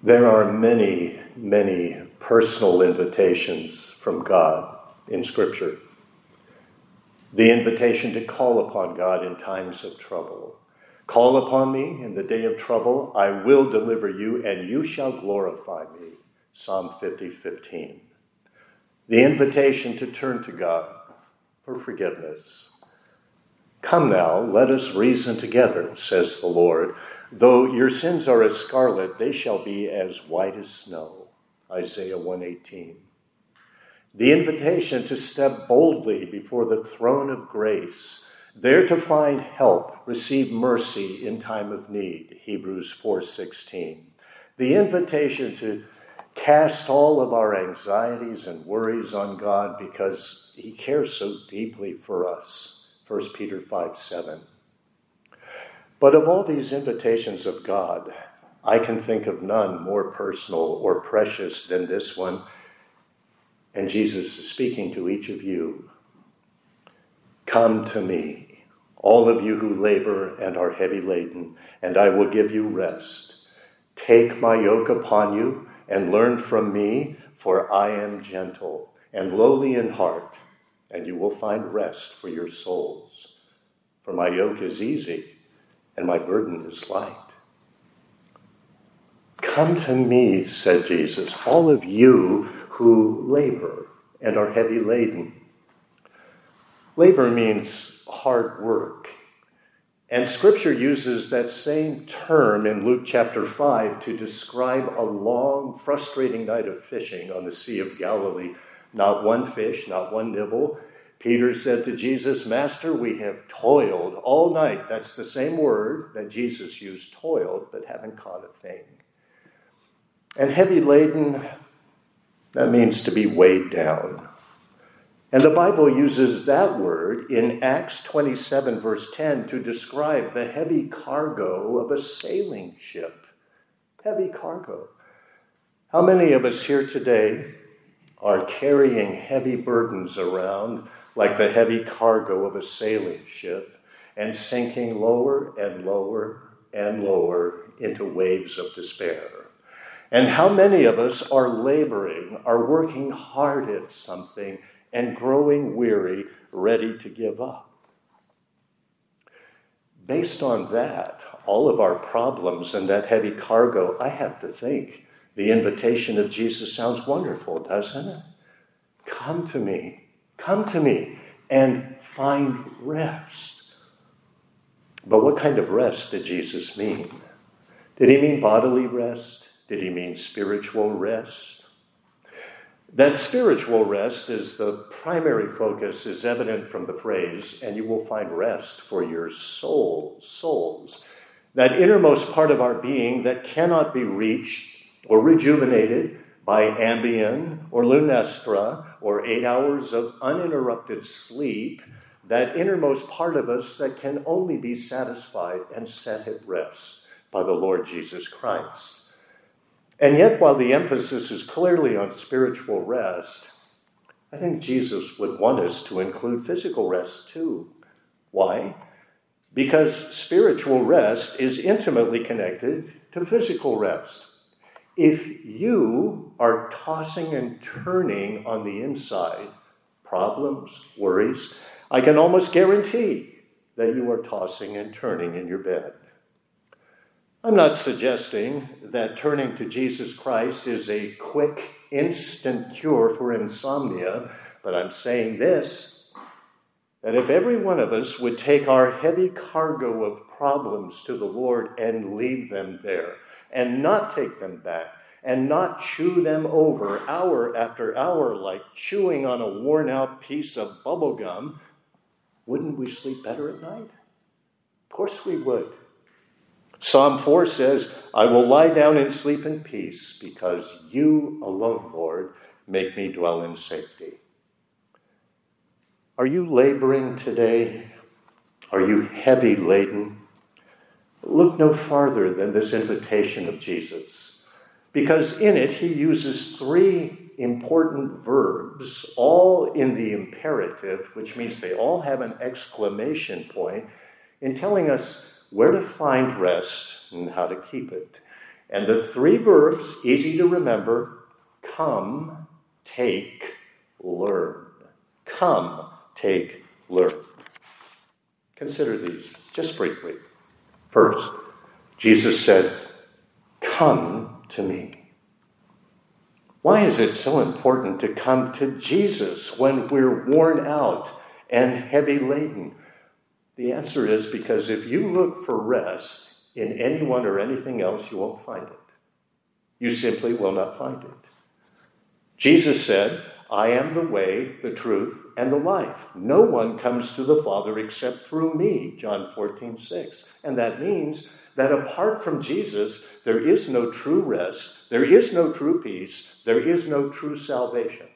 There are many, many personal invitations from God in Scripture. The invitation to call upon God in times of trouble. Call upon me in the day of trouble. I will deliver you, and you shall glorify me. Psalm 50:15. The invitation to turn to God for forgiveness. Come now, let us reason together, says the Lord. Though your sins are as scarlet, they shall be as white as snow. Isaiah 1:18. The invitation to step boldly before the throne of grace, there to find help, receive mercy in time of need. Hebrews 4:16. The invitation to cast all of our anxieties and worries on God because he cares so deeply for us. 1 Peter 5:7. But of all these invitations of God, I can think of none more personal or precious than this one. And Jesus is speaking to each of you. Come to me, all of you who labor and are heavy laden, and I will give you rest. Take my yoke upon you and learn from me, for I am gentle and lowly in heart, and you will find rest for your souls. For my yoke is easy and my burden is light. Come to me, said Jesus, all of you who labor and are heavy laden. Labor means hard work. And Scripture uses that same term in Luke chapter 5 to describe a long, frustrating night of fishing on the Sea of Galilee. Not one fish, not one nibble. Peter said to Jesus, Master, we have toiled all night. That's the same word that Jesus used, toiled, but haven't caught a thing. And heavy laden, that means to be weighed down. And the Bible uses that word in Acts 27, verse 10, to describe the heavy cargo of a sailing ship. Heavy cargo. How many of us here today are carrying heavy burdens around like the heavy cargo of a sailing ship and sinking lower and lower and lower into waves of despair? And how many of us are laboring, are working hard at something and growing weary, ready to give up? Based on that, all of our problems and that heavy cargo, I have to think the invitation of Jesus sounds wonderful, doesn't it? Come to me, and find rest. But what kind of rest did Jesus mean? Did he mean bodily rest? Did he mean spiritual rest? That spiritual rest is the primary focus, is evident from the phrase, and you will find rest for your souls. That innermost part of our being that cannot be reached or rejuvenated by Ambien or Lunesta or 8 hours of uninterrupted sleep, that innermost part of us that can only be satisfied and set at rest by the Lord Jesus Christ. And yet, while the emphasis is clearly on spiritual rest, I think Jesus would want us to include physical rest too. Why? Because spiritual rest is intimately connected to physical rest. If you are tossing and turning on the inside, problems, worries, I can almost guarantee that you are tossing and turning in your bed. I'm not suggesting that turning to Jesus Christ is a quick, instant cure for insomnia, but I'm saying this, that if every one of us would take our heavy cargo of problems to the Lord and leave them there, and not take them back, and not chew them over hour after hour like chewing on a worn-out piece of bubble gum, wouldn't we sleep better at night? Of course we would. Psalm 4 says, I will lie down and sleep in peace because you alone, Lord, make me dwell in safety. Are you laboring today? Are you heavy laden? Look no farther than this invitation of Jesus, because in it he uses 3 important verbs, all in the imperative, which means they all have an exclamation point, in telling us where to find rest and how to keep it. And the three verbs, easy to remember: come, take, learn. Come, take, learn. Consider these just briefly. First, Jesus said, come to me. Why is it so important to come to Jesus when we're worn out and heavy laden? The answer is because if you look for rest in anyone or anything else, you won't find it. You simply will not find it. Jesus said, I am the way, the truth, and the life. No one comes to the Father except through me, John 14:6. And that means that apart from Jesus, there is no true rest, there is no true peace, there is no true salvation.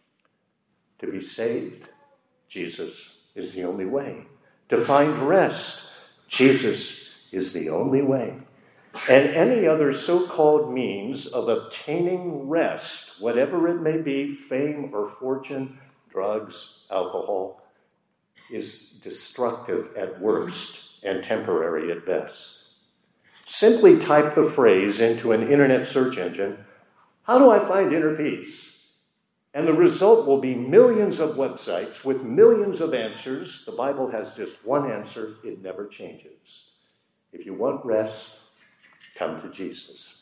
To be saved, Jesus is the only way. To find rest, Jesus is the only way. And any other so-called means of obtaining rest, whatever it may be, fame or fortune, drugs, alcohol, is destructive at worst and temporary at best. Simply type the phrase into an internet search engine, how do I find inner peace? And the result will be millions of websites with millions of answers. The Bible has just one answer. It never changes. If you want rest, come to Jesus.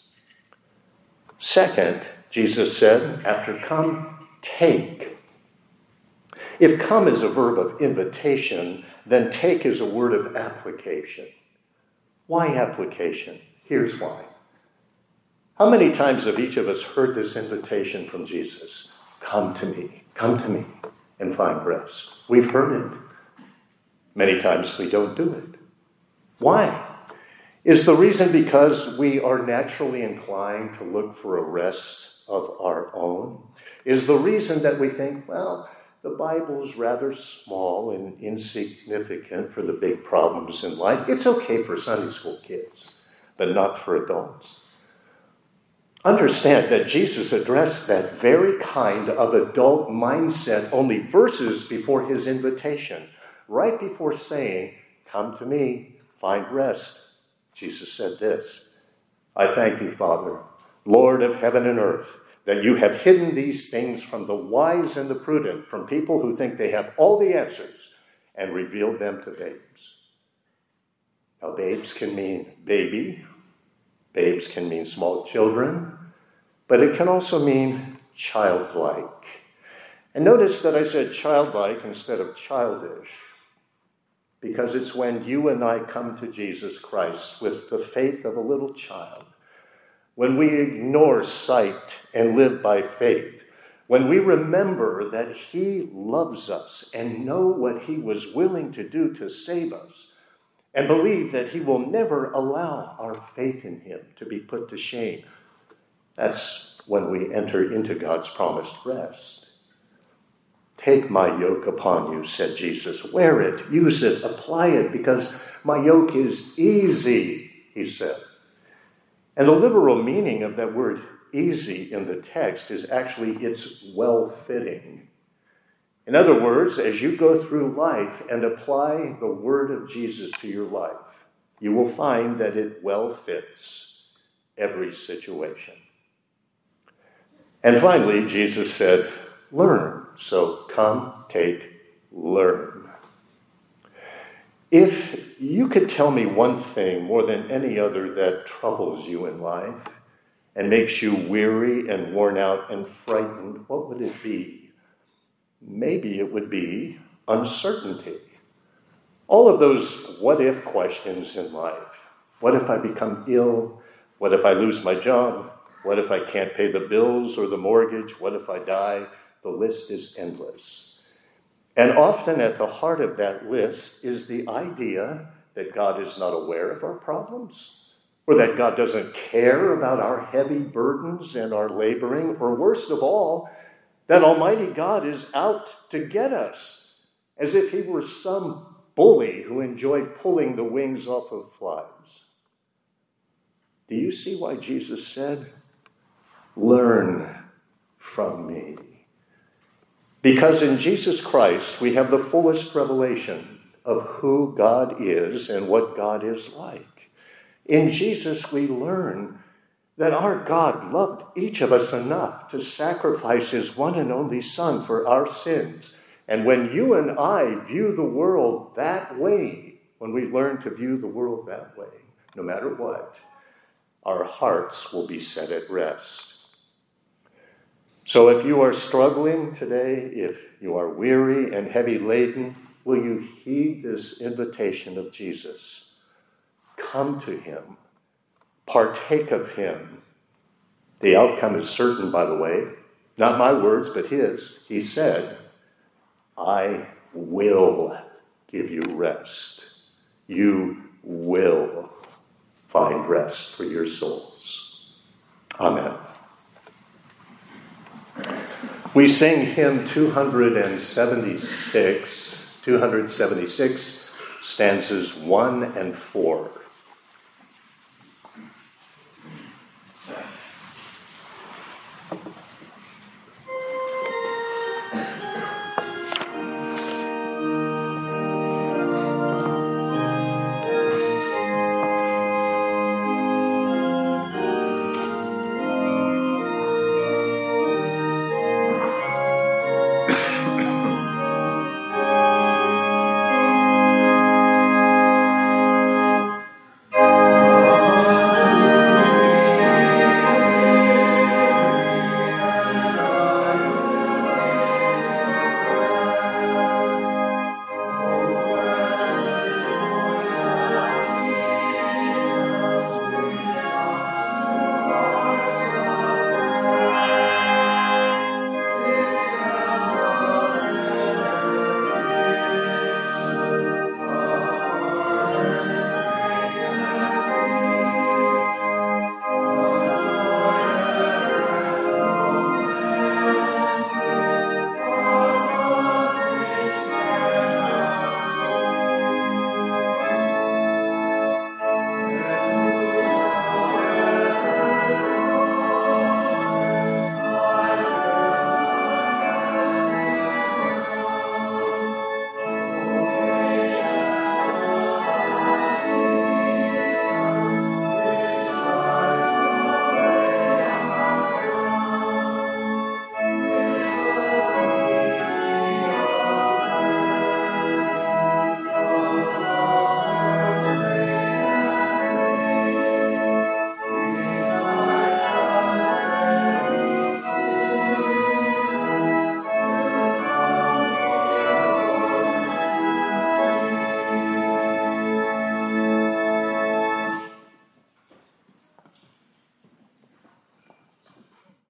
Second, Jesus said, after come, take. If come is a verb of invitation, then take is a word of application. Why application? Here's why. How many times have each of us heard this invitation from Jesus? Come to me, and find rest. We've heard it. Many times we don't do it. Why? Is the reason because we are naturally inclined to look for a rest of our own? Is the reason that we think, well, the Bible's rather small and insignificant for the big problems in life. It's okay for Sunday school kids, but not for adults. Understand that Jesus addressed that very kind of adult mindset only verses before his invitation. Right before saying, come to me, find rest, Jesus said this, I thank you, Father, Lord of heaven and earth, that you have hidden these things from the wise and the prudent, from people who think they have all the answers, and revealed them to babes. Now, babes can mean baby. Babes can mean small children. But it can also mean childlike. And notice that I said childlike instead of childish, because it's when you and I come to Jesus Christ with the faith of a little child, when we ignore sight and live by faith, when we remember that he loves us and know what he was willing to do to save us, and believe that he will never allow our faith in him to be put to shame, that's when we enter into God's promised rest. Take my yoke upon you, said Jesus. Wear it, use it, apply it, because my yoke is easy, he said. And the literal meaning of that word easy in the text is actually it's well-fitting. In other words, as you go through life and apply the word of Jesus to your life, you will find that it well fits every situation. And finally, Jesus said, learn. So come, take, learn. If you could tell me one thing more than any other that troubles you in life and makes you weary and worn out and frightened, what would it be? Maybe it would be uncertainty. All of those what-if questions in life. What if I become ill? What if I lose my job? What if I can't pay the bills or the mortgage? What if I die? The list is endless. And often at the heart of that list is the idea that God is not aware of our problems, or that God doesn't care about our heavy burdens and our laboring, or worst of all, that Almighty God is out to get us, as if he were some bully who enjoyed pulling the wings off of flies. Do you see why Jesus said, learn from me? Because in Jesus Christ, we have the fullest revelation of who God is and what God is like. In Jesus, we learn that our God loved each of us enough to sacrifice his one and only Son for our sins. And when you and I view the world that way, when we learn to view the world that way, no matter what, our hearts will be set at rest. So if you are struggling today, if you are weary and heavy laden, will you heed this invitation of Jesus? Come to him. Partake of him. The outcome is certain, by the way. Not my words, but his. He said, I will give you rest. You will find rest for your souls. Amen. We sing hymn 276, stanzas 1 and 4.